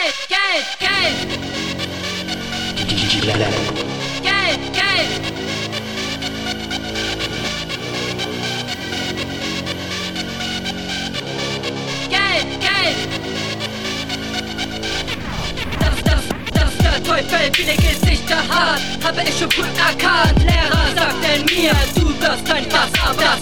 Geld, Geld. Geld, Geld. Geld, Geld. Das der Teufel viele Gesichter hat, habe ich schon gut erkannt. Lehrer sagten mir, du wirst ein Pass, aber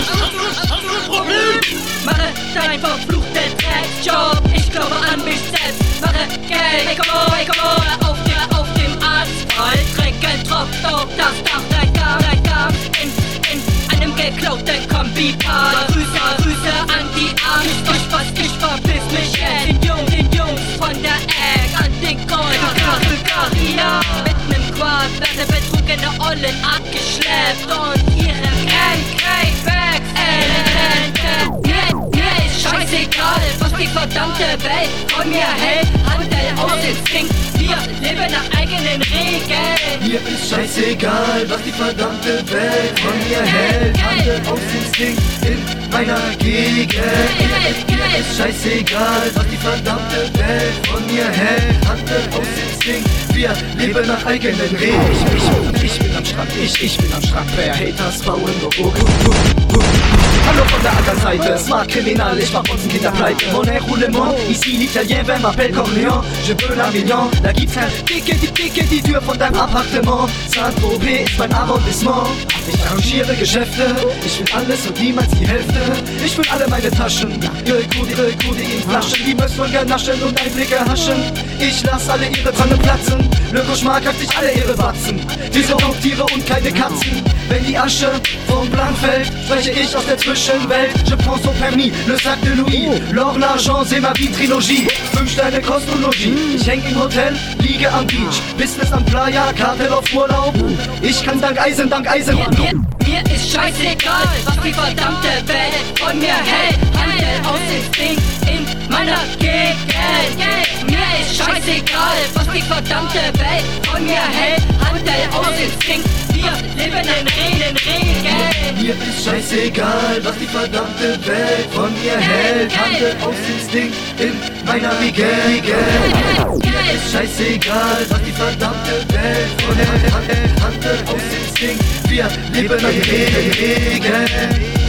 mache deinen verfluchten Drecksjob. Ich glaube an mich selbst, mache Geld. Hey, come on, auf dem Asphalt. Trinken tropft auf das Dach, dein Darm in einem geklauten Kombi-Park. Grüße an die Arme, ich verpiss mich jetzt. Den Jungs von der Egg an den Bulgaria. Mit nem Quad werden betrogene Ollen abgeschleppt und ihre Paybacks mir ist scheißegal, was die verdammte Welt von mir hält. Handel aus Instinkt, wir leben nach eigenen Regeln. Mir ist scheißegal, was die verdammte Welt von mir hält. Handel aus Instinkt in meiner Gegend. Mir ist scheißegal, was die verdammte Welt von mir hält. Handel aus Instinkt, wir leben nach eigenen Regeln. Ich bin am Strand, ich bin am Strand. Wer Haters bauen nur Hallo von der anderen Seite, smart criminal, ich mach uns Kinder pleite. Mon roulement, ici l'italien, wer m'appelle Corleone. Je veux la million, da gibt's kein Dicke, die Tür von deinem Appartement. Saint-Tropez ist mein Arrondissement. Ich arrangiere Geschäfte, ich will alles und niemals die Hälfte. Ich will alle meine Taschen, ihre Kude in Flaschen. Die müssen gern naschen und Einblicke haschen. Ich lass alle ihre Zangen platzen. Le Cauchemar greift sich alle ihre Batzen. Wir sind Raubtiere und keine Katzen. Wenn die Asche vom Plan fällt, spreche ich aus der Zwischenwelt. Je prends son permis, le sac de Louis. L'or, l'argent, c'est ma vie Trilogie. 5 Sterne Kosmologie. Ich häng im Hotel, liege am Beach. Business am Playa, Kartel auf Urlaub. Ich kann dank Eisen. Mir ist scheißegal, was die verdammte Welt von mir hält. Handel aus Instinkt in meiner Gegend. Mir ist scheißegal, was die verdammte Welt von mir hält. Handel aus Instinkt, wir leben in Regeln. Mir ist scheißegal, was die verdammte Welt von mir hält. Handel aus Instinkt in meiner Gegend. Mir ist scheißegal, was die verdammte Welt von mir hält. Handel aus Instinkt, wir leben nach Regeln.